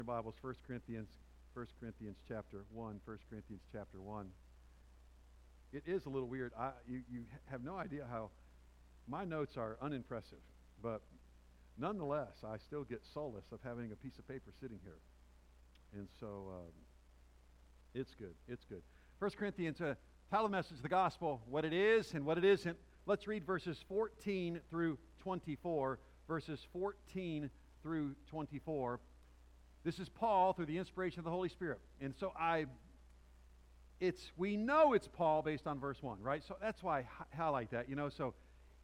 Bibles, First Corinthians chapter 1, 1 Corinthians chapter 1. It is a little weird. You have no idea how my notes are unimpressive, but nonetheless, I still get solace of having a piece of paper sitting here. And so it's good. It's good. 1 Corinthians, title of the message, the gospel, what it is and what it isn't. Let's read verses 14 through 24. Verses 14 through 24. This is Paul through the inspiration of the Holy Spirit. And so we know it's Paul based on verse 1, right? So that's why I highlight that, So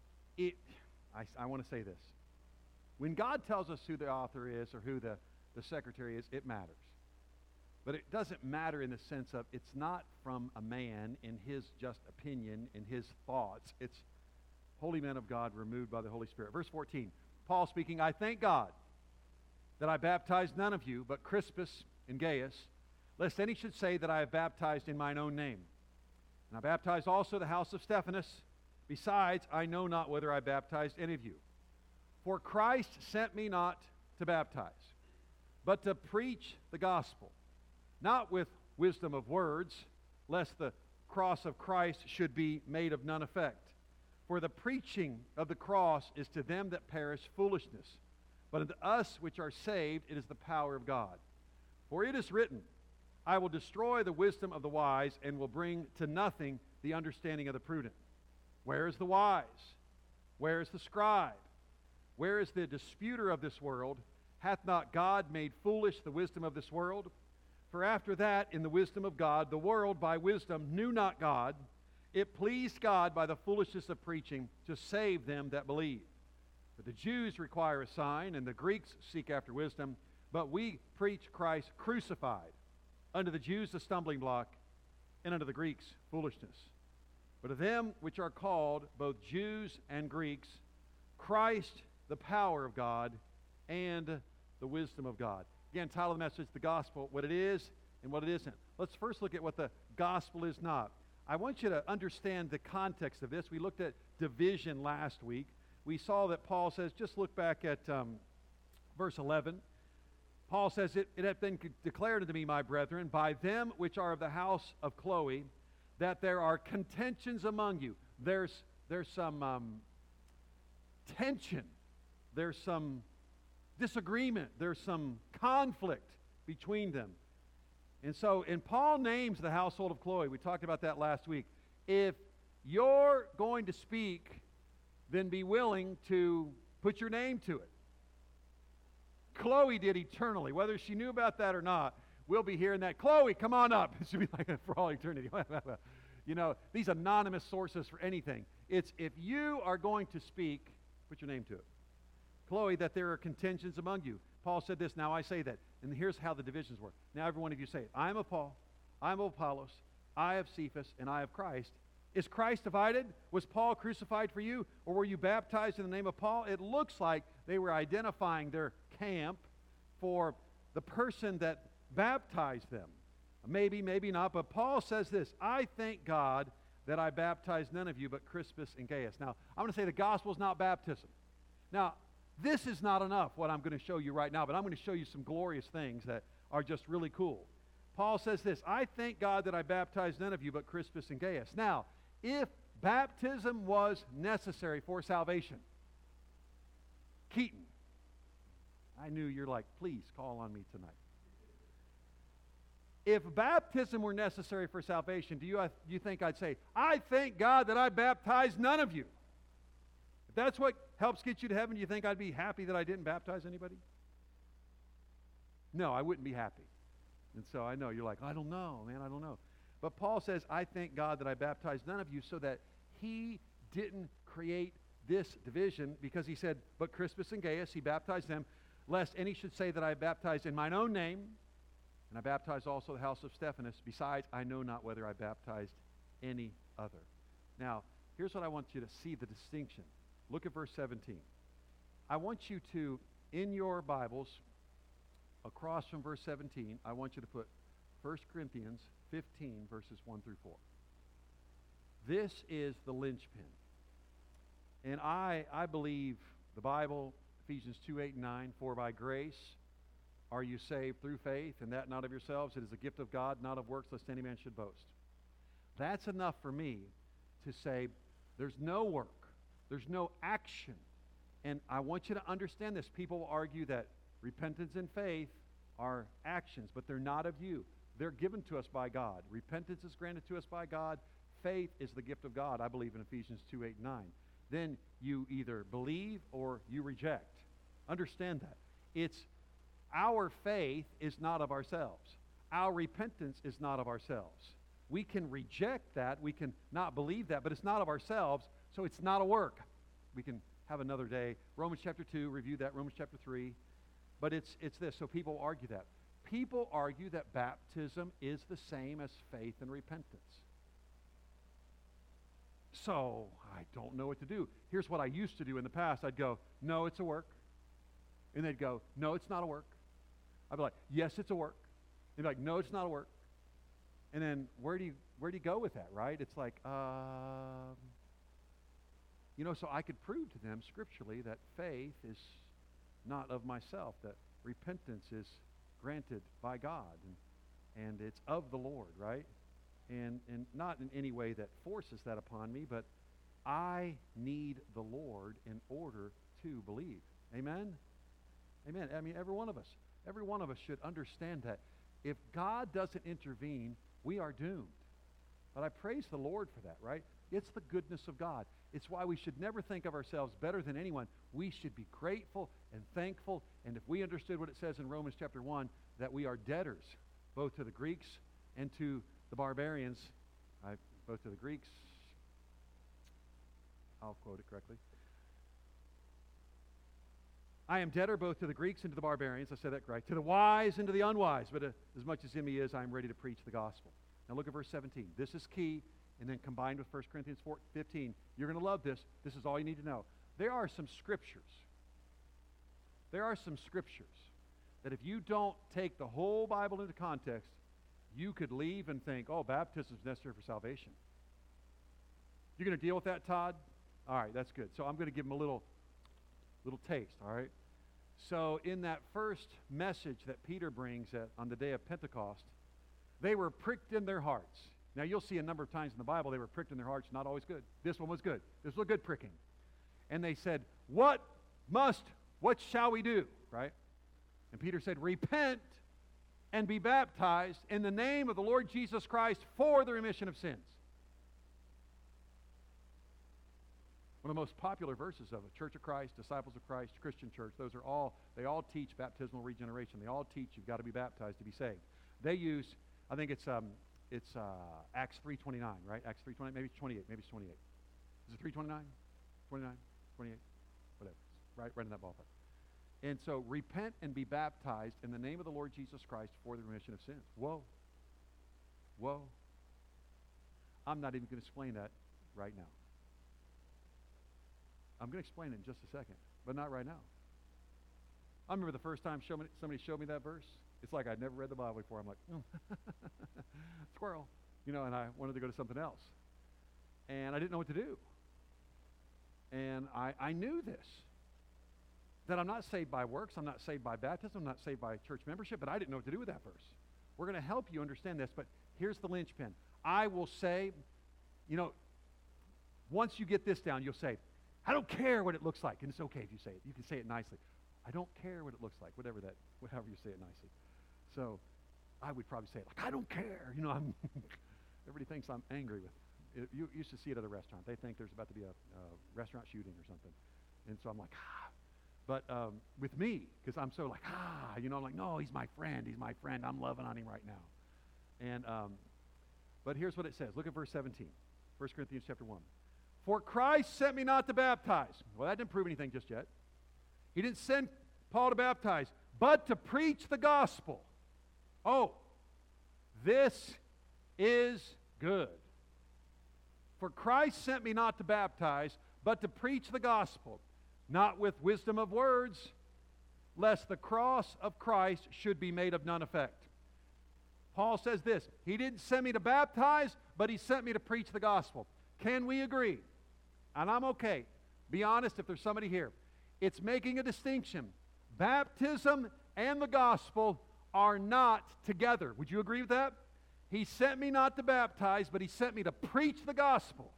I want to say this. When God tells us who the author is or who the secretary is, it matters. But it doesn't matter in the sense of it's not from a man in his just opinion, in his thoughts. It's holy men of God removed by the Holy Spirit. Verse 14, Paul speaking, I thank God that I baptized none of you, but Crispus and Gaius, lest any should say that I have baptized in mine own name. And I baptized also the house of Stephanas. Besides, I know not whether I baptized any of you. For Christ sent me not to baptize, but to preach the gospel, not with wisdom of words, lest the cross of Christ should be made of none effect. For the preaching of the cross is to them that perish foolishness, but unto us which are saved it is the power of God. For it is written, I will destroy the wisdom of the wise, and will bring to nothing the understanding of the prudent. Where is the wise? Where is the scribe? Where is the disputer of this world? Hath not God made foolish the wisdom of this world? For after that, in the wisdom of God, the world by wisdom knew not God. It pleased God by the foolishness of preaching to save them that believe. For the Jews require a sign, and the Greeks seek after wisdom, but we preach Christ crucified, unto the Jews a stumbling block, and unto the Greeks foolishness. But of them which are called, both Jews and Greeks, Christ the power of God, and the wisdom of God. Again, title of the message, the gospel, what it is and what it isn't. Let's first look at what the gospel is not. I want you to understand the context of this. We looked at division last week. We saw that Paul says, just look back at verse 11. Paul says, it hath been declared unto me, my brethren, by them which are of the house of Chloe, that there are contentions among you. There's some tension. There's some disagreement. There's some conflict between them. And Paul names the household of Chloe. We talked about that last week. If you're going to speak, then be willing to put your name to it. Chloe did eternally. Whether she knew about that or not, we'll be hearing that. Chloe, come on up. It should be like for all eternity. These anonymous sources for anything. It's if you are going to speak, put your name to it. Chloe, that there are contentions among you. Paul said this, now I say that. And here's how the divisions work. Now every one of you say it. I am of Paul, I am of Apollos, I of Cephas, and I of Christ. Is Christ divided? Was Paul crucified for you? Or were you baptized in the name of Paul? It looks like they were identifying their camp for the person that baptized them. Maybe, maybe not. But Paul says this, I thank God that I baptized none of you but Crispus and Gaius. Now, I'm going to say the gospel is not baptism. Now, this is not enough, what I'm going to show you right now, but I'm going to show you some glorious things that are just really cool. Paul says this, I thank God that I baptized none of you but Crispus and Gaius. Now, if baptism was necessary for salvation, Keaton, I knew you're like, please call on me tonight. If baptism were necessary for salvation, do you think I'd say, I thank God that I baptized none of you? If that's what helps get you to heaven, do you think I'd be happy that I didn't baptize anybody? No, I wouldn't be happy. And so I know, you're like, I don't know, man, I don't know. But Paul says, I thank God that I baptized none of you, so that he didn't create this division, because he said, but Crispus and Gaius, he baptized them, lest any should say that I baptized in mine own name, and I baptized also the house of Stephanas. Besides, I know not whether I baptized any other. Now, here's what I want you to see the distinction. Look at verse 17. I want you to, in your Bibles, across from verse 17, I want you to put 1 Corinthians 15, verses 1 through 4. This is the linchpin. And I believe the Bible, Ephesians 2, 8, and 9, for by grace Are you saved through faith, and that not of yourselves? It is a gift of God, not of works, lest any man should boast. That's enough for me to say there's no work, there's no action. And I want you to understand this. People will argue that repentance and faith are actions, but they're not of you. They're given to us by God. Repentance is granted to us by God. Faith is the gift of God, I believe in Ephesians 2, 8, 9. Then you either believe or you reject. Understand that. It's our faith is not of ourselves. Our repentance is not of ourselves. We can reject that. We can not believe that, but it's not of ourselves, so it's not a work. We can have another day. Romans chapter 2, review that. Romans chapter 3. But it's this. So people argue that. People argue that baptism is the same as faith and repentance. So I don't know what to do. Here's what I used to do in the past. I'd go, no, it's a work. And they'd go, no, it's not a work. I'd be like, yes, it's a work. They'd be like, no, it's not a work. And then where do you go with that, right? It's like, so I could prove to them scripturally that faith is not of myself, that repentance is granted by God, and it's of the Lord, right? And not in any way that forces that upon me, but I need the Lord in order to believe. Amen? Amen. I mean, every one of us should understand that if God doesn't intervene, we are doomed. But I praise the Lord for that, right? It's the goodness of God. It's why we should never think of ourselves better than anyone. We should be grateful and thankful. And if we understood what it says in Romans chapter 1, that we are debtors, both to the Greeks and to the barbarians, both to the Greeks, I'll quote it correctly. I am debtor both to the Greeks and to the barbarians, I said that correct, to the wise and to the unwise, but as much as in me is, I am ready to preach the gospel. Now look at verse 17. This is key, and then combined with 1 Corinthians 15, you're going to love this. This is all you need to know. There are some scriptures that if you don't take the whole Bible into context, you could leave and think, oh, baptism is necessary for salvation. You're going to deal with that, Todd? All right, that's good. So I'm going to give them a little taste, all right? So in that first message that Peter brings on the day of Pentecost, they were pricked in their hearts. Now you'll see a number of times in the Bible they were pricked in their hearts, not always good. This one was good. This was a good pricking. And they said, what shall we do, right? And Peter said, repent and be baptized in the name of the Lord Jesus Christ for the remission of sins. One of the most popular verses of it, Church of Christ, Disciples of Christ, Christian Church, they all teach baptismal regeneration. They all teach you've got to be baptized to be saved. They use, I think it's Acts 3:29, right? Acts 3:29, maybe it's 28, maybe it's 28. Is it 3:29? 29, 28, whatever, right in that ballpark. And so repent and be baptized in the name of the Lord Jesus Christ for the remission of sins. Whoa. I'm not even going to explain that right now. I'm going to explain it in just a second, but not right now. I remember the first time somebody showed me that verse. It's like I'd never read the Bible before. I'm like, squirrel, and I wanted to go to something else. And I didn't know what to do. And I knew this, that I'm not saved by works, I'm not saved by baptism, I'm not saved by church membership, but I didn't know what to do with that verse. We're going to help you understand this, but here's the linchpin. I will say, once you get this down, you'll say, I don't care what it looks like. And it's okay if you say it. You can say it nicely. I don't care what it looks like, however you say it nicely. So I would probably say it like, I don't care. Everybody thinks I'm angry with it. You used to see it at a restaurant. They think there's about to be a restaurant shooting or something. And so I'm like, But with me, because I'm so like, I'm like, no, he's my friend. I'm loving on him right now. And but here's what it says. Look at verse 17, 1 Corinthians chapter 1. For Christ sent me not to baptize. Well, that didn't prove anything just yet. He didn't send Paul to baptize, but to preach the gospel. Oh, this is good. For Christ sent me not to baptize, but to preach the gospel, not with wisdom of words, lest the cross of Christ should be made of none effect. Paul says this, he didn't send me to baptize, but he sent me to preach the gospel. Can we agree? And I'm okay. Be honest if there's somebody here. It's making a distinction. Baptism and the gospel are not together. Would you agree with that? He sent me not to baptize, but he sent me to preach the gospel.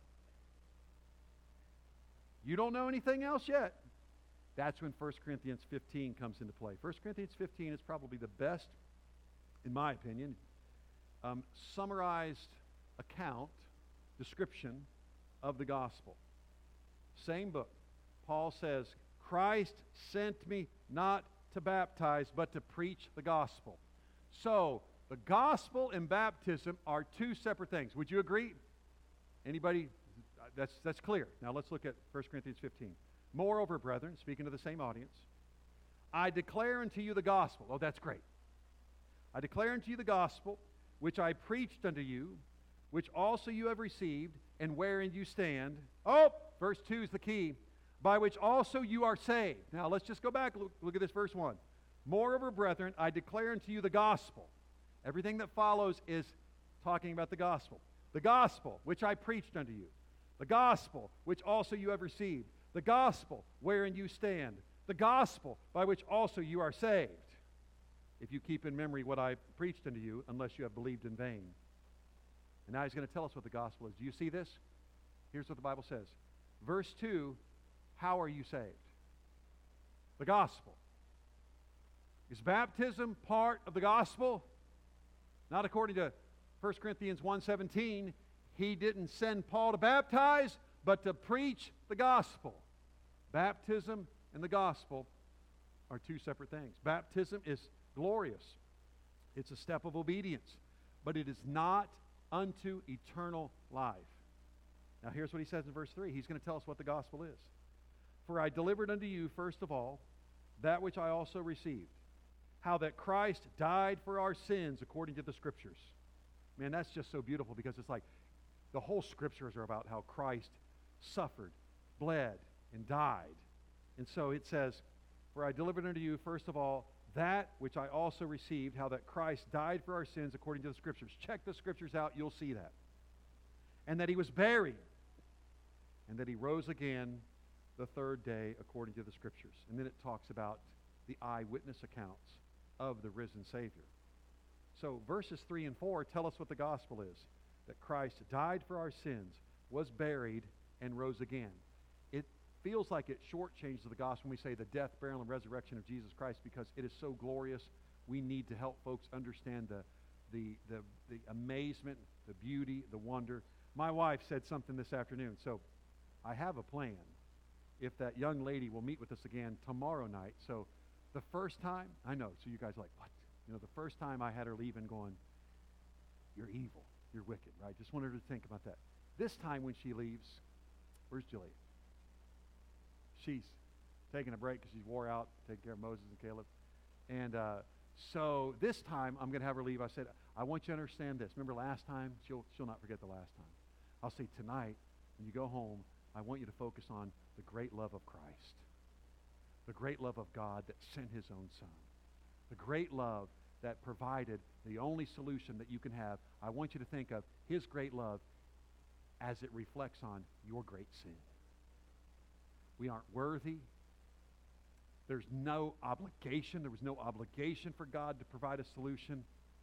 You don't know anything else yet. That's when 1 Corinthians 15 comes into play. 1 Corinthians 15 is probably the best, in my opinion, summarized account, description of the gospel. Same book. Paul says, Christ sent me not to baptize, but to preach the gospel. So, the gospel and baptism are two separate things. Would you agree? Anybody? That's clear. Now let's look at 1 Corinthians 15. Moreover, brethren, speaking to the same audience, I declare unto you the gospel. Oh, that's great. I declare unto you the gospel, which I preached unto you, which also you have received, and wherein you stand. Oh, verse 2 is the key. By which also you are saved. Now let's just go back. Look at this verse 1. Moreover, brethren, I declare unto you the gospel. Everything that follows is talking about the gospel. The gospel, which I preached unto you. The gospel, which also you have received. The gospel, wherein you stand. The gospel, by which also you are saved. If you keep in memory what I preached unto you, unless you have believed in vain. And now he's going to tell us what the gospel is. Do you see this? Here's what the Bible says. Verse 2, how are you saved? The gospel. Is baptism part of the gospel? Not according to 1 Corinthians 1:17. He didn't send Paul to baptize, but to preach the gospel. Baptism and the gospel are two separate things. Baptism is glorious. It's a step of obedience, but it is not unto eternal life. Now here's what he says in verse 3. He's going to tell us what the gospel is. For I delivered unto you, first of all, that which I also received, how that Christ died for our sins according to the Scriptures. Man, that's just so beautiful, because it's like the whole Scriptures are about how Christ suffered, bled, and died. And so it says, for I delivered unto you, first of all, that which I also received, how that Christ died for our sins according to the Scriptures. Check the Scriptures out, you'll see that. And that he was buried, and that he rose again the third day according to the Scriptures. And then it talks about the eyewitness accounts of the risen Savior. So verses 3 and 4 tell us what the gospel is. That Christ died for our sins, was buried, and rose again. It feels like it shortchanges the gospel when we say the death, burial, and resurrection of Jesus Christ, because it is so glorious. We need to help folks understand the amazement, the beauty, the wonder. My wife said something this afternoon. So I have a plan if that young lady will meet with us again tomorrow night. So the first time, I know, so you guys are like, what? You know, the first time I had her leaving going, you're evil, you're wicked, right? Just wanted her to think about that. This time when she leaves, where's Julia? She's taking a break because she's wore out, taking care of Moses and Caleb. And so this time I'm going to have her leave. I said, I want you to understand this. Remember last time? She'll not forget the last time. I'll say tonight, when you go home, I want you to focus on the great love of Christ. The great love of God that sent his own Son. The great love that provided the only solution that you can have. I want you to think of his great love as it reflects on your great sin. We aren't worthy. There's no obligation. There was no obligation for God to provide a solution.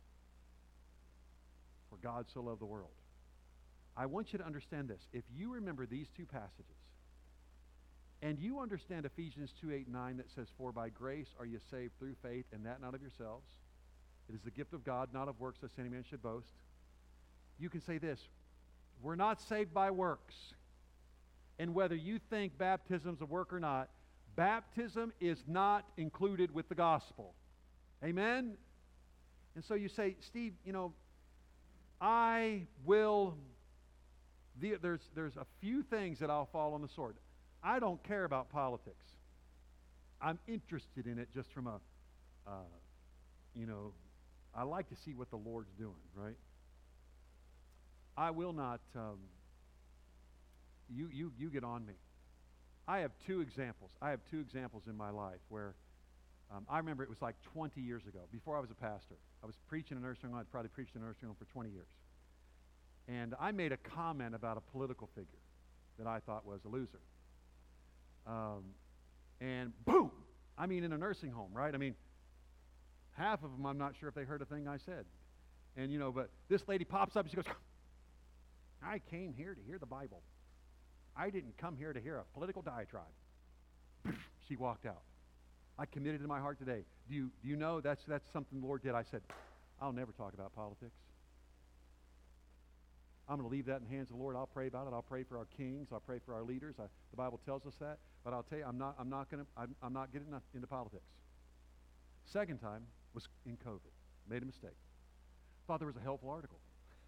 For God so loved the world. I want you to understand this. If you remember these two passages, and you understand Ephesians 2:8-9 that says, for by grace are you saved through faith, and that not of yourselves. It is the gift of God, not of works, lest any man should boast. You can say this, we're not saved by works. And whether you think baptism's a work or not, baptism is not included with the gospel. Amen? And so you say, Steve, you know, there's a few things that I'll fall on the sword. I don't care about politics. I'm interested in it just from I like to see what the Lord's doing, right? I will not, you get on me. I have two examples. I have two examples in my life where I remember it was like 20 years ago, before I was a pastor. I was preaching in a nursing home. I'd probably preached in a nursing home for 20 years. And I made a comment about a political figure that I thought was a loser. And boom! I mean, in a nursing home, right? I mean, Half of them, I'm not sure if they heard a thing I said. And, but this lady pops up and she goes, I came here to hear the Bible. I didn't come here to hear a political diatribe. She walked out. I committed in my heart today. Do you know that's something the Lord did? I said, I'll never talk about politics. I'm going to leave that in the hands of the Lord. I'll pray about it. I'll pray for our kings. I'll pray for our leaders. The Bible tells us that. But I'll tell you, I'm not getting into politics. Second time was in COVID. Made a mistake. Thought there was a helpful article.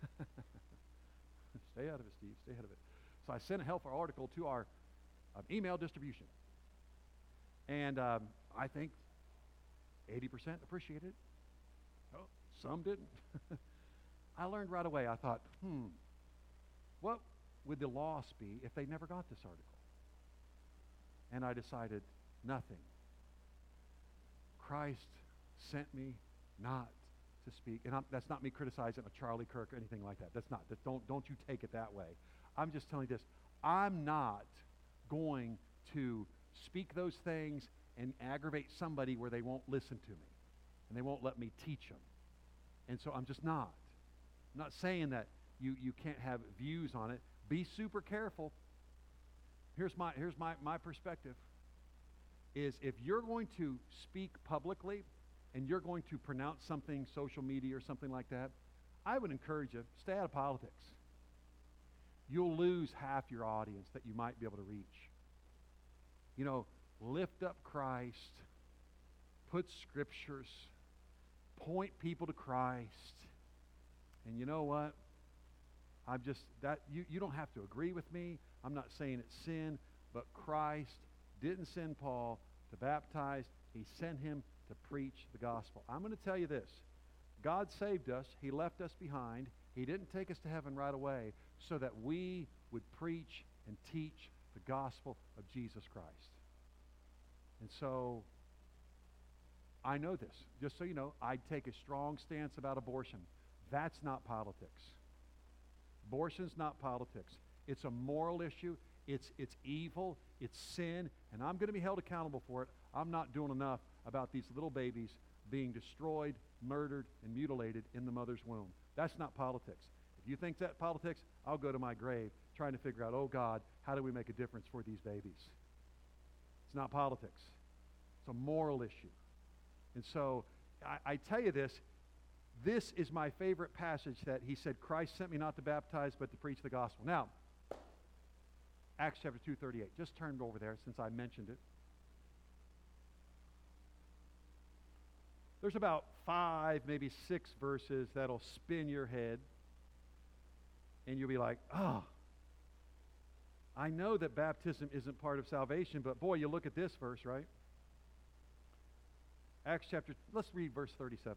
Stay out of it, Steve. Stay out of it. So I sent a helpful article to our email distribution. And I think 80% appreciated it. Oh, some didn't. I learned right away. I thought, what would the loss be if they never got this article? And I decided, nothing. Christ sent me not to speak. And that's not me criticizing a Charlie Kirk or anything like that. That's not. Don't you take it that way. I'm just telling you this. I'm not going to speak those things and aggravate somebody where they won't listen to me and they won't let me teach them. And so I'm just not. I'm not saying that you can't have views on it. Be super careful. Here's my perspective. Is if you're going to speak publicly and you're going to pronounce something, social media or something like that, I would encourage you, stay out of politics. You'll lose half your audience that you might be able to reach. Lift up Christ, put scriptures, point people to Christ. And you know what? You don't have to agree with me. I'm not saying it's sin, but Christ didn't send Paul to baptize. He sent him to preach the gospel. I'm going to tell you this. God saved us. He left us behind. He didn't take us to heaven right away so that we would preach and teach the gospel of Jesus Christ. And so, I know this. Just so you know, I take a strong stance about abortion. That's not politics. Abortion's not politics. It's a moral issue. It's evil. It's sin. And I'm going to be held accountable for it. I'm not doing enough about these little babies being destroyed, murdered, and mutilated in the mother's womb. That's not politics. If you think that's politics, I'll go to my grave trying to figure out, oh God, how do we make a difference for these babies? It's not politics. It's a moral issue. And so I tell you this is my favorite passage that he said, Christ sent me not to baptize but to preach the gospel. Now, Acts chapter 2:38. Just turn over there since I mentioned it. There's about 5, maybe 6 verses that'll spin your head. And you'll be like, oh, I know that baptism isn't part of salvation, but boy, you look at this verse, right? Acts chapter, let's read verse 37.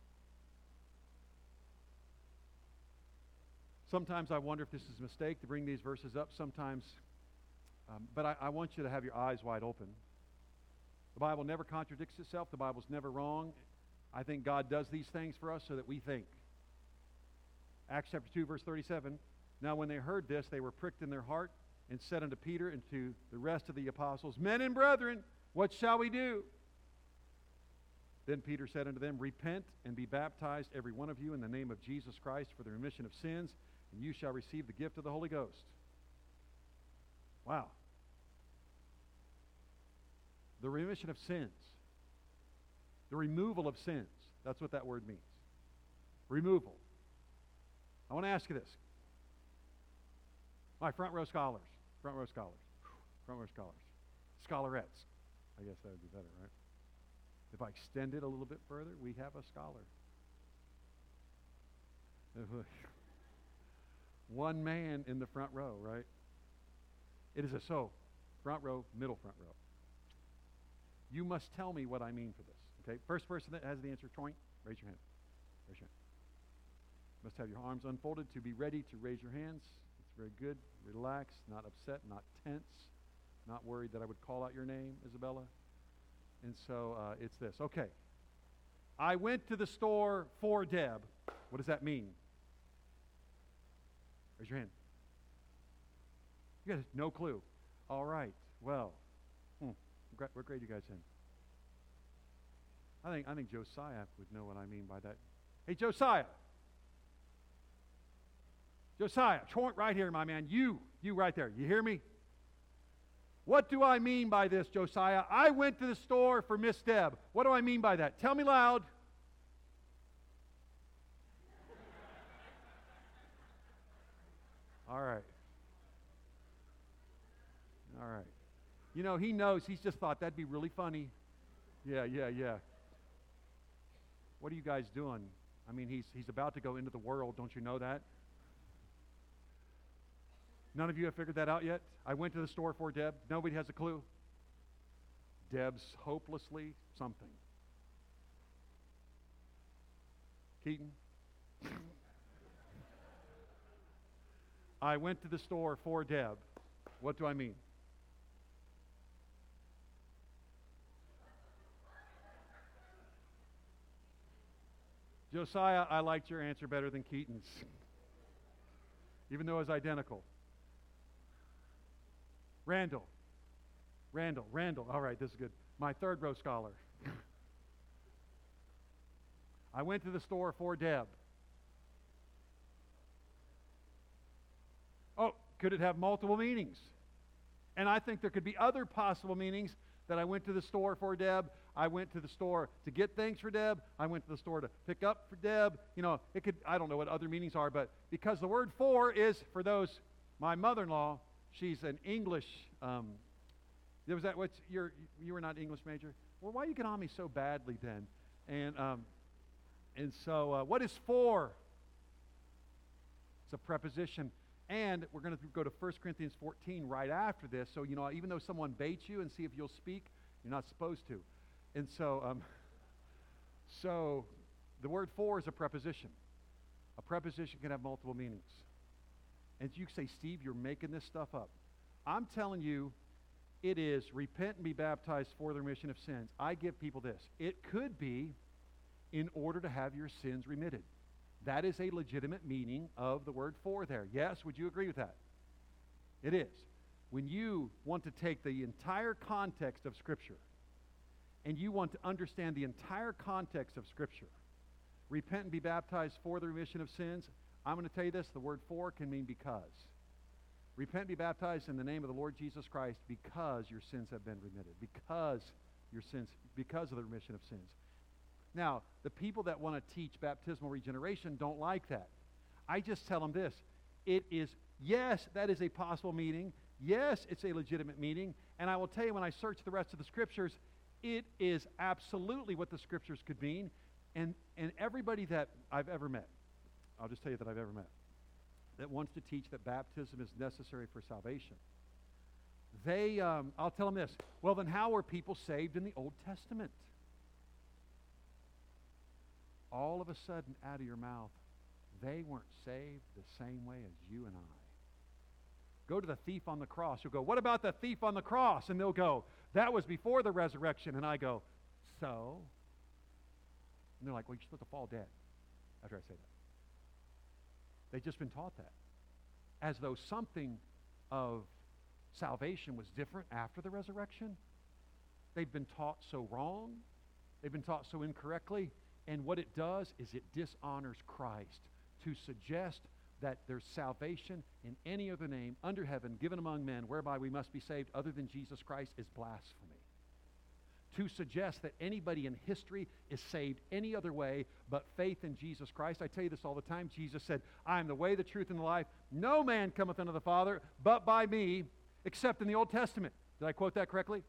Sometimes I wonder if this is a mistake to bring these verses up. Sometimes, but I want you to have your eyes wide open. The Bible never contradicts itself. The Bible's never wrong. I think God does these things for us so that we think. Acts chapter 2, verse 37. Now when they heard this, they were pricked in their heart and said unto Peter and to the rest of the apostles, Men and brethren, what shall we do? Then Peter said unto them, Repent and be baptized, every one of you, in the name of Jesus Christ for the remission of sins, and you shall receive the gift of the Holy Ghost. Wow. The remission of sins. The removal of sins. That's what that word means. Removal. I want to ask you this. My front row scholars. Front row scholars. Front row scholars. Scholarettes. I guess that would be better, right? If I extend it a little bit further, we have a scholar. One man in the front row, right? It is a front row, middle front row. You must tell me what I mean for this. Okay? First person that has the answer, Toink, raise your hand. Raise your hand. You must have your arms unfolded to be ready to raise your hands. It's very good. Relax, not upset, not tense, not worried that I would call out your name, Isabella. And so it's this. Okay. I went to the store for Deb. What does that mean? Raise your hand. You guys, no clue. All right. Well, what grade are you guys in? I think Josiah would know what I mean by that. Hey, Josiah. Josiah, right here, my man. You right there. You hear me? What do I mean by this, Josiah? I went to the store for Miss Deb. What do I mean by that? Tell me loud. All right. All right. You know, he knows. He's just thought that'd be really funny. Yeah. What are you guys doing? I mean, he's about to go into the world. Don't you know that? None of you have figured that out yet? I went to the store for Deb. Nobody has a clue. Deb's hopelessly something. Keaton? I went to the store for Deb. What do I mean? Josiah, I liked your answer better than Keaton's, even though it was identical. Randall. All right, this is good. My third row scholar. I went to the store for Deb. Oh, could it have multiple meanings? And I think there could be other possible meanings that I went to the store for Deb. I went to the store to get things for Deb. I went to the store to pick up for Deb. You know, it could, I don't know what other meanings are, but because the word for is, for those, my mother-in-law, she's an English, was that what, you were not English major? Well, why you get on me so badly then? And so what is for? It's a preposition. And we're going to go to 1 Corinthians 14 right after this. So, you know, even though someone baits you and see if you'll speak, you're not supposed to. And so, so the word for is a preposition. A preposition can have multiple meanings. And you say, Steve, you're making this stuff up. I'm telling you, it is repent and be baptized for the remission of sins. I give people this. It could be in order to have your sins remitted. That is a legitimate meaning of the word for there. Yes, would you agree with that? It is. When you want to take the entire context of Scripture and you want to understand the entire context of Scripture, repent and be baptized for the remission of sins, I'm going to tell you this, the word for can mean because. Repent and be baptized in the name of the Lord Jesus Christ because your sins have been remitted, because of the remission of sins. Now, the people that want to teach baptismal regeneration don't like that. I just tell them this. It is, yes, that is a possible meaning. Yes, it's a legitimate meaning. And I will tell you, when I search the rest of the Scriptures, it is absolutely what the Scriptures could mean. And everybody that I've ever met, I'll just tell you that I've ever met, that wants to teach that baptism is necessary for salvation, I'll tell them this. Well, then how were people saved in the Old Testament? All of a sudden, out of your mouth, they weren't saved the same way as you and I. Go to the thief on the cross. You'll go, what about the thief on the cross? And they'll go, that was before the resurrection. And I go, so? And they're like, well, you're supposed to fall dead after I say that. They've just been taught that. As though something of salvation was different after the resurrection. They've been taught so wrong. They've been taught so incorrectly. And what it does is it dishonors Christ to suggest that there's salvation in any other name under heaven given among men whereby we must be saved other than Jesus Christ is blasphemy. To suggest that anybody in history is saved any other way but faith in Jesus Christ. I tell you this all the time. Jesus said, I am the way, the truth, and the life. No man cometh unto the Father but by me, except in the Old Testament. Did I quote that correctly?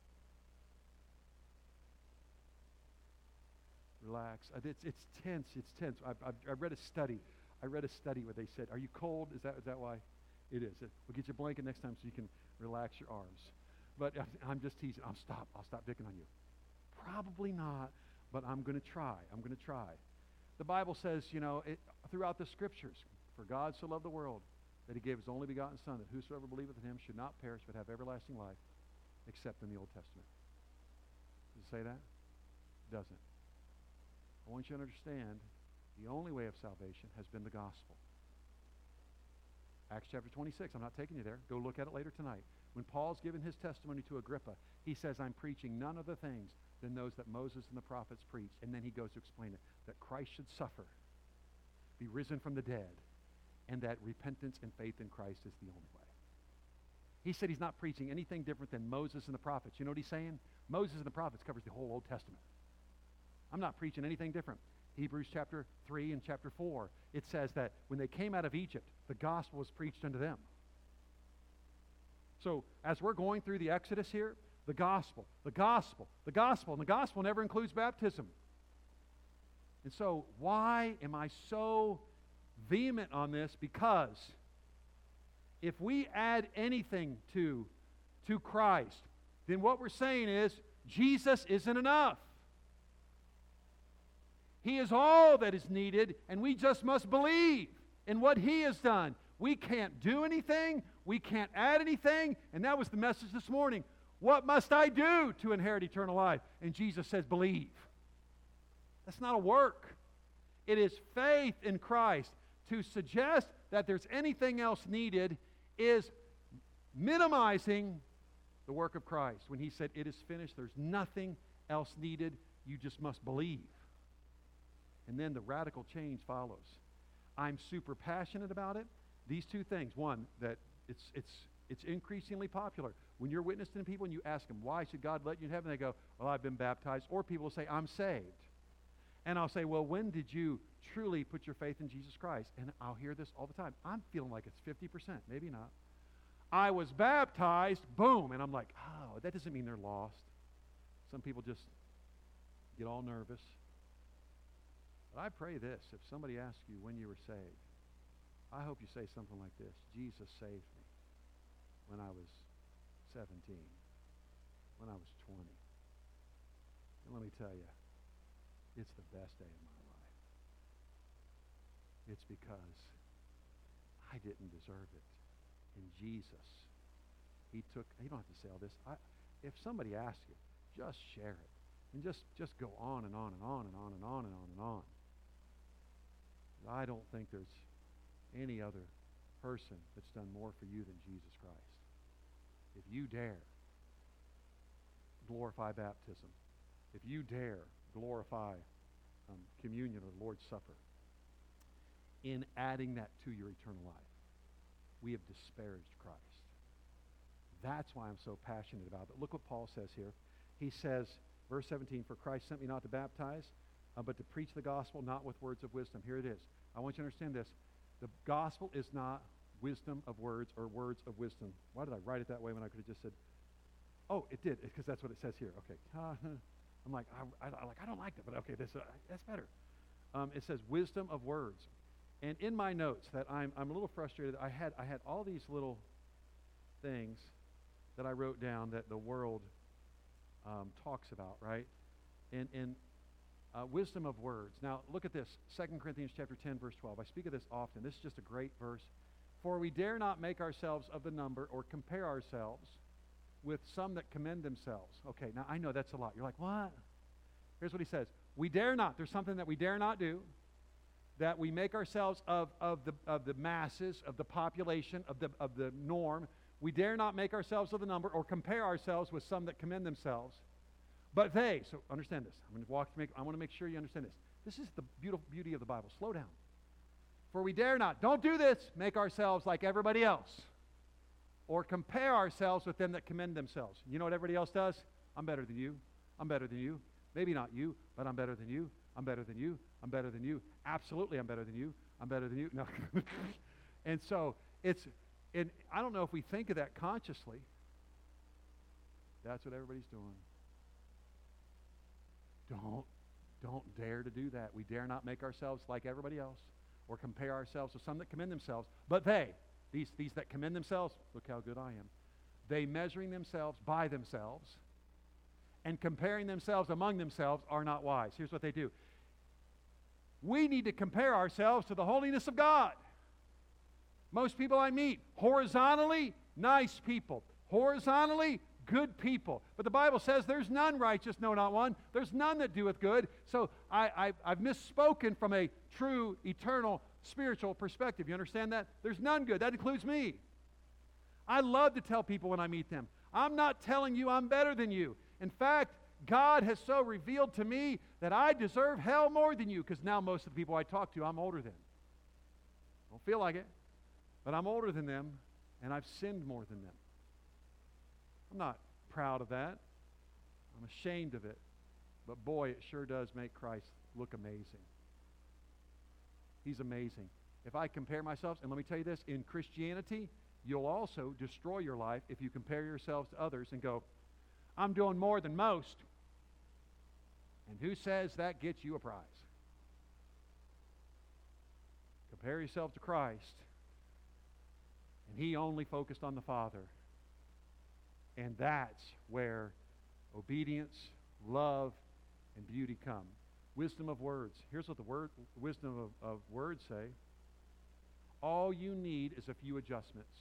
Relax. It's tense. It's tense. I read a study. Where they said, are you cold? Is that why? It is. We'll get you a blanket next time so you can relax your arms. But I'm just teasing. I'll stop picking on you. Probably not, but I'm going to try. The Bible says, throughout the Scriptures, for God so loved the world that he gave his only begotten Son, that whosoever believeth in him should not perish but have everlasting life, except in the Old Testament. Does it say that? It doesn't. I want you to understand the only way of salvation has been the gospel. Acts chapter 26. I'm not taking you there. Go look at it later tonight. When Paul's given his testimony to Agrippa, he says, I'm preaching none other things than those that Moses and the prophets preached. And then he goes to explain it, that Christ should suffer, be risen from the dead, and that repentance and faith in Christ is the only way. He said he's not preaching anything different than Moses and the prophets. You know what he's saying? Moses and the prophets covers the whole Old Testament. I'm not preaching anything different. Hebrews chapter 3 and chapter 4, it says that when they came out of Egypt, the gospel was preached unto them. So as we're going through the Exodus here, the gospel, and the gospel never includes baptism. And so why am I so vehement on this? Because if we add anything to Christ, then what we're saying is Jesus isn't enough. He is all that is needed, and we just must believe in what He has done. We can't do anything. We can't add anything. And that was the message this morning. What must I do to inherit eternal life? And Jesus says, believe. That's not a work. It is faith in Christ. To suggest that there's anything else needed is minimizing the work of Christ. When He said, it is finished, there's nothing else needed. You just must believe. And then the radical change follows. I'm super passionate about it. These two things. One, that it's increasingly popular. When you're witnessing to people and you ask them, why should God let you in heaven? They go, well, I've been baptized. Or people will say, I'm saved. And I'll say, well, when did you truly put your faith in Jesus Christ? And I'll hear this all the time. I'm feeling like it's 50%. Maybe not. I was baptized, boom. And I'm like, oh, that doesn't mean they're lost. Some people just get all nervous. But I pray this, if somebody asks you when you were saved, I hope you say something like this: Jesus saved me when I was 17, when I was 20. And let me tell you, it's the best day of my life. It's because I didn't deserve it. And Jesus, He took, you don't have to say all this. If somebody asks you, just share it. And just go on and on and on and on and on and on and on. I don't think there's any other person that's done more for you than Jesus Christ. If you dare glorify baptism, if you dare glorify communion or Lord's Supper, in adding that to your eternal life, we have disparaged Christ. That's why I'm so passionate about it. Look what Paul says here. He says, verse 17, for Christ sent me not to baptize, but to preach the gospel, not with words of wisdom. Here it is. I want you to understand this. The gospel is not wisdom of words or words of wisdom. Why did I write it that way when I could have just said, oh, it did, because that's what it says here. Okay. I'm like, I don't like that, but okay, that's better. It says wisdom of words. And in my notes that I'm a little frustrated, I had all these little things that I wrote down that the world talks about, right? And wisdom of words. Now, look at this. 2 Corinthians chapter 10, verse 12. I speak of this often. This is just a great verse. For we dare not make ourselves of the number or compare ourselves with some that commend themselves. Okay, now I know that's a lot. You're like, what? Here's what he says. We dare not. There's something that we dare not do. That we make ourselves of the masses, of the population, of the norm. We dare not make ourselves of the number or compare ourselves with some that commend themselves. But they, so understand this. I want to make sure you understand this. This is the beauty of the Bible. Slow down. For we dare not, don't do this, make ourselves like everybody else. Or compare ourselves with them that commend themselves. You know what everybody else does? I'm better than you. I'm better than you. Maybe not you, but I'm better than you. I'm better than you. I'm better than you. Absolutely, I'm better than you. I'm better than you. No. And so and I don't know if we think of that consciously. That's what everybody's doing. Don't dare to do that. We dare not make ourselves like everybody else or compare ourselves with some that commend themselves. But these that commend themselves, look how good I am. They measuring themselves by themselves and comparing themselves among themselves are not wise. Here's what they do. We need to compare ourselves to the holiness of God. Most people I meet, horizontally, nice people. Horizontally, good people. But the Bible says there's none righteous, no, not one. There's none that doeth good. So I've misspoken from a true, eternal, spiritual perspective. You understand that? There's none good. That includes me. I love to tell people when I meet them, I'm not telling you I'm better than you. In fact, God has so revealed to me that I deserve hell more than you, because now most of the people I talk to, I'm older than. Don't feel like it, but I'm older than them, and I've sinned more than them. I'm not proud of that. I'm ashamed of it. But boy, it sure does make Christ look amazing. He's amazing. If I compare myself, and let me tell you this, in Christianity, you'll also destroy your life if you compare yourselves to others and go, I'm doing more than most. And who says that gets you a prize? Compare yourself to Christ. And He only focused on the Father. And that's where obedience, love, and beauty come. Wisdom of words. Here's what the wisdom of words say. All you need is a few adjustments.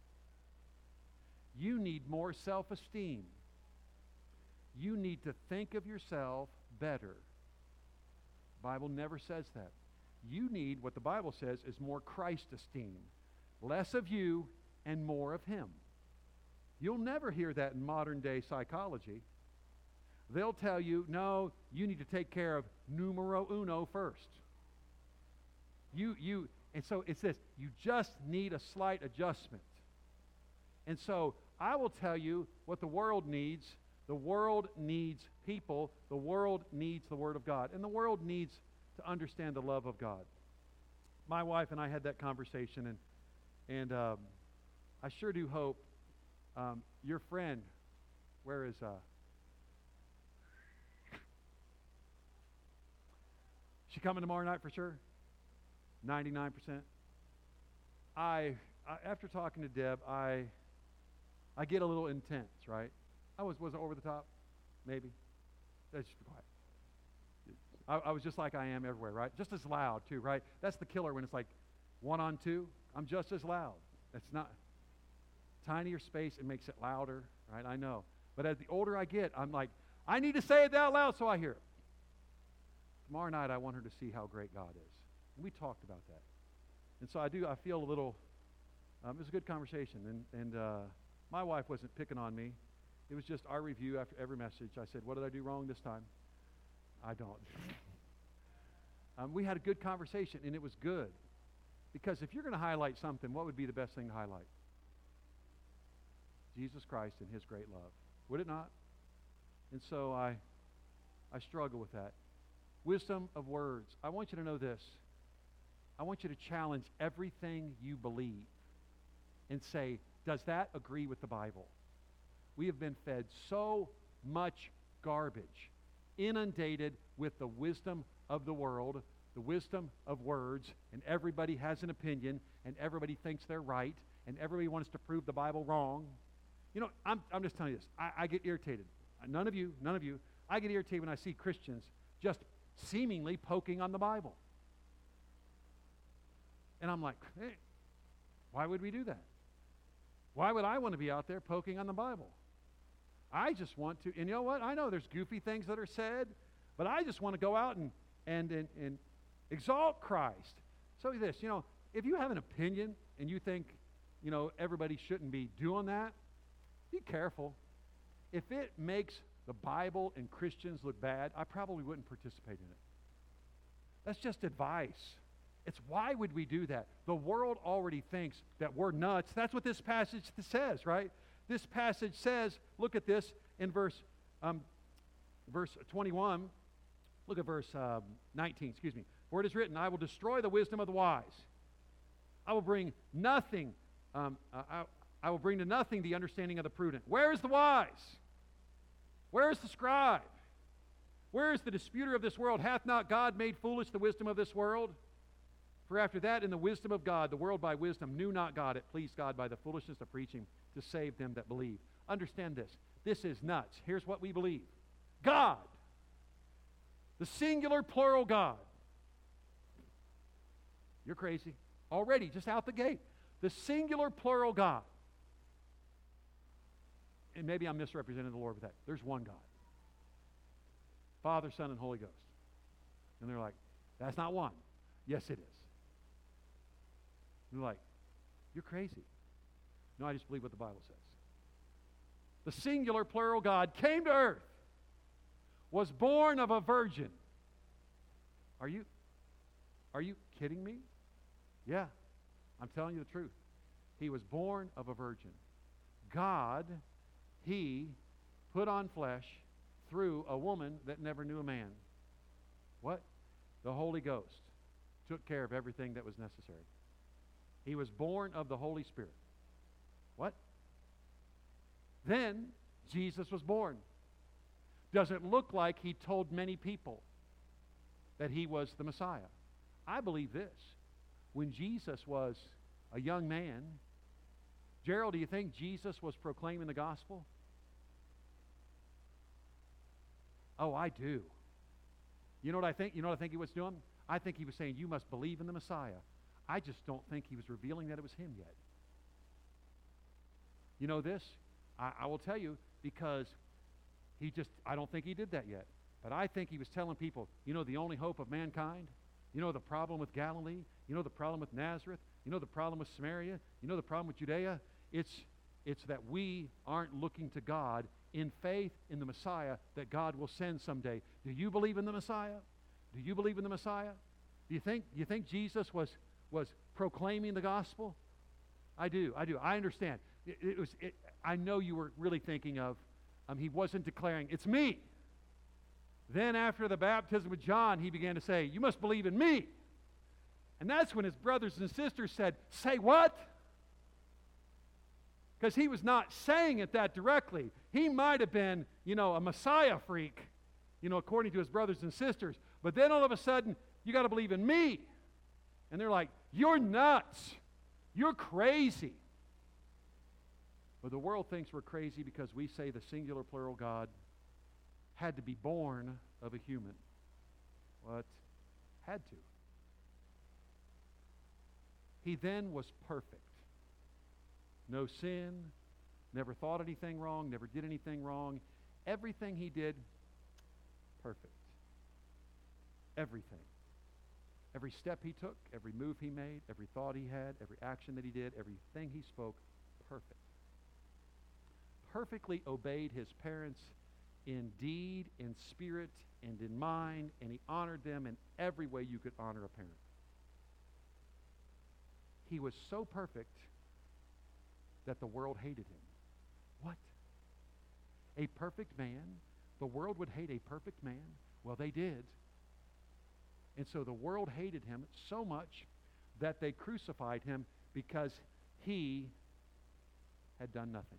You need more self-esteem. You need to think of yourself better. The Bible never says that. You need, what the Bible says, is more Christ esteem. Less of you and more of Him. You'll never hear that in modern day psychology. They'll tell you, no, you need to take care of numero uno first. And so it's this, you just need a slight adjustment. And so I will tell you what the world needs. The world needs people. The world needs the Word of God. And the world needs to understand the love of God. My wife and I had that conversation, and I sure do hope your friend, where is she coming tomorrow night for sure? 99%. I after talking to Deb, I get a little intense, right? Was it over the top? Maybe. Let's just be quiet. I was just like I am everywhere, right? Just as loud too, right? That's the killer when it's like 1 on 2. I'm just as loud. It's not tinier space, it makes it louder, right? I know. But as the older I get, I'm like, I need to say it that loud so I hear it. Tomorrow night I want her to see how great God is. And we talked about that. And so I feel a little, it was a good conversation. And my wife wasn't picking on me. It was just our review after every message. I said, what did I do wrong this time? I don't. We had a good conversation, and it was good. Because if you're going to highlight something, what would be the best thing to highlight? Jesus Christ and His great love. Would it not? And so I struggle with that. Wisdom of words. I want you to know this. I want you to challenge everything you believe and say, does that agree with the Bible? We have been fed so much garbage, inundated with the wisdom of the world, the wisdom of words, and everybody has an opinion, and everybody thinks they're right, and everybody wants to prove the Bible wrong. You know, I'm just telling you this. I get irritated. None of you. I get irritated when I see Christians just seemingly poking on the Bible. And I'm like, hey, why would we do that? Why would I want to be out there poking on the Bible? I just want to, and you know what? I know there's goofy things that are said, but I just want to go out and exalt Christ. So this, you know, if you have an opinion and you think, you know, everybody shouldn't be doing that, be careful. If it makes the Bible and Christians look bad, I probably wouldn't participate in it. That's just advice. It's why would we do that? The world already thinks that we're nuts. That's what this passage says, right? This passage says, look at this in verse 21. Look at verse 19, excuse me. For it is written, I will destroy the wisdom of the wise. I will bring nothing, I will bring to nothing the understanding of the prudent. Where is the wise? Where is the scribe? Where is the disputer of this world? Hath not God made foolish the wisdom of this world? For after that, in the wisdom of God, the world by wisdom knew not God. It pleased God by the foolishness of preaching to save them that believe. Understand this. This is nuts. Here's what we believe. God. The singular plural God. You're crazy. Already, just out the gate. The singular plural God. And maybe I'm misrepresenting the Lord with that. There's one God. Father, Son, and Holy Ghost. And they're like, that's not one. Yes, it is. They're like, you're crazy. No, I just believe what the Bible says. The singular plural God came to earth was born of a virgin. Are you kidding me? Yeah, I'm telling you the truth. He was born of a virgin. God, He put on flesh through a woman that never knew a man. What? The Holy Ghost took care of everything that was necessary. He was born of the Holy Spirit. What? Then Jesus was born. Does it look like He told many people that He was the Messiah? I believe this. When Jesus was a young man, Gerald, do you think Jesus was proclaiming the gospel? Oh, I do. You know what I think? You know what I think He was doing? I think He was saying, you must believe in the Messiah. I just don't think He was revealing that it was Him yet. You know this? I will tell you, because I don't think He did that yet. But I think He was telling people, you know the only hope of mankind? You know the problem with Galilee? You know the problem with Nazareth? You know the problem with Samaria? You know the problem with Judea? It's that we aren't looking to God in faith in the Messiah that God will send someday. Do you believe in the Messiah? Do you believe in the Messiah? Do you think Jesus was proclaiming the gospel? I do. I understand. I know you were really thinking of, He wasn't declaring, it's me. Then after the baptism of John, He began to say, you must believe in me. And that's when His brothers and sisters said, say what? Because He was not saying it that directly. He might have been, a Messiah freak, according to His brothers and sisters. But then all of a sudden, you got to believe in me. And they're like, you're nuts. You're crazy. But the world thinks we're crazy because we say the singular plural God had to be born of a human. What? Had to. He then was perfect. No sin, never thought anything wrong, never did anything wrong. Everything He did, perfect. Everything. Every step He took, every move He made, every thought He had, every action that He did, everything He spoke, perfect. Perfectly obeyed His parents in deed, in spirit, and in mind, and He honored them in every way you could honor a parent. He was so perfect that the world hated Him. What? A perfect man? The world would hate a perfect man? Well, they did. And so the world hated Him so much that they crucified Him because He had done nothing.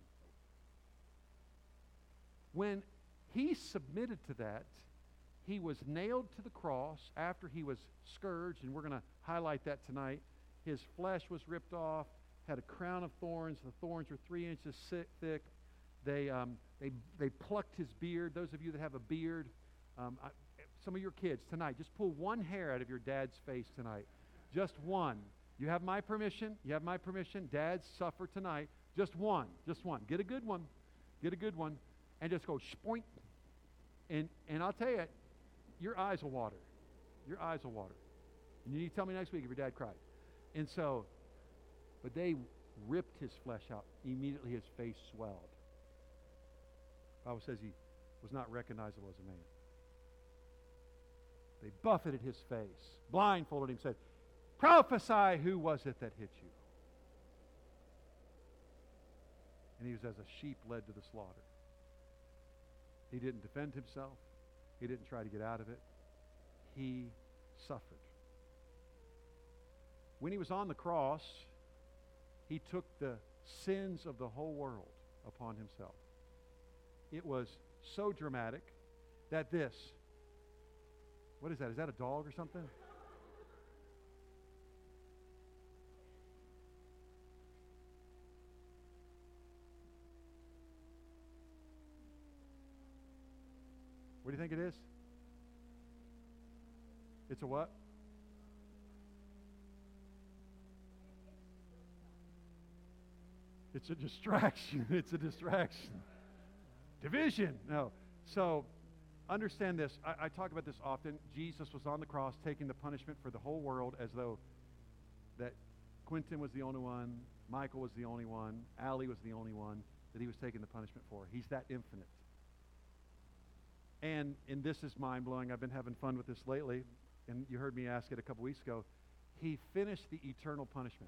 When He submitted to that, He was nailed to the cross after He was scourged, and we're going to highlight that tonight. His flesh was ripped off, had a crown of thorns. The thorns were 3 inches thick. They plucked His beard. Those of you that have a beard, some of your kids tonight, just pull one hair out of your dad's face tonight. Just one. You have my permission. You have my permission. Dads, suffer tonight. Just one. Just one. Get a good one. Get a good one. And just go spoink. And I'll tell you, your eyes will water. Your eyes will water. And you need to tell me next week if your dad cried. And so, but they ripped His flesh out. Immediately His face swelled. The Bible says He was not recognizable as a man. They buffeted His face, blindfolded Him, said, prophesy, who was it that hit you? And He was as a sheep led to the slaughter. He didn't defend Himself. He didn't try to get out of it. He suffered. When He was on the cross, He took the sins of the whole world upon Himself. It was so dramatic that this, what is that? Is that a dog or something? What do you think it is? It's a what? It's a distraction. It's a distraction. Division. No. So, understand this. I talk about this often. Jesus was on the cross taking the punishment for the whole world, as though that Quentin was the only one, Michael was the only one, Allie was the only one that He was taking the punishment for. He's that infinite. And this is mind-blowing. I've been having fun with this lately, and you heard me ask it a couple weeks ago. He finished the eternal punishment.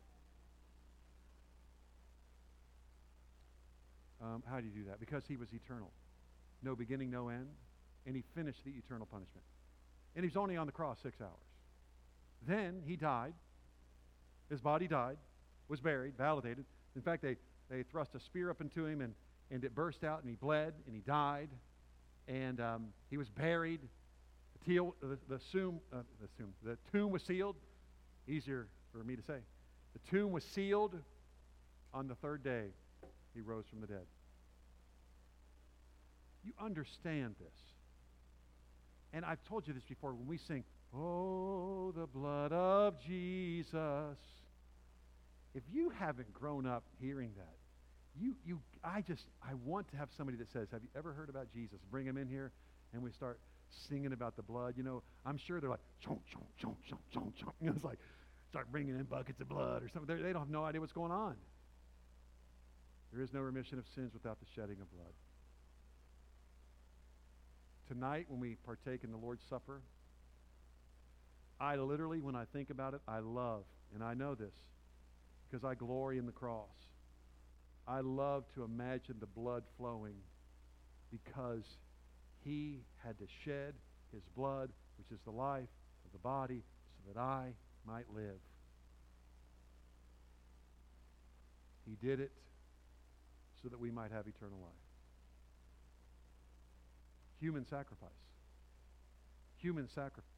How do you do that? Because he was eternal. No beginning, no end. And he finished the eternal punishment. And he was only on the cross 6 hours. Then he died. His body died, was buried, validated. In fact, they thrust a spear up into him, and it burst out, and he bled, and he died. And he was buried. The tomb was sealed. Easier for me to say. The tomb was sealed. On the third day, he rose from the dead. You understand this. And I've told you this before. When we sing, "Oh, the blood of Jesus," if you haven't grown up hearing that, I want to have somebody that says, "Have you ever heard about Jesus?" Bring him in here, and we start singing about the blood. You know, I'm sure they're like, chomp, chomp, chomp, chomp, chomp, chomp. You know, it's like, start bringing in buckets of blood or something. They don't have no idea what's going on. There is no remission of sins without the shedding of blood. Tonight, when we partake in the Lord's Supper, I literally, when I think about it, I love, and I know this, because I glory in the cross. I love to imagine the blood flowing because he had to shed his blood, which is the life of the body, so that I might live. He did it so that we might have eternal life. Human sacrifice. Human sacrifice.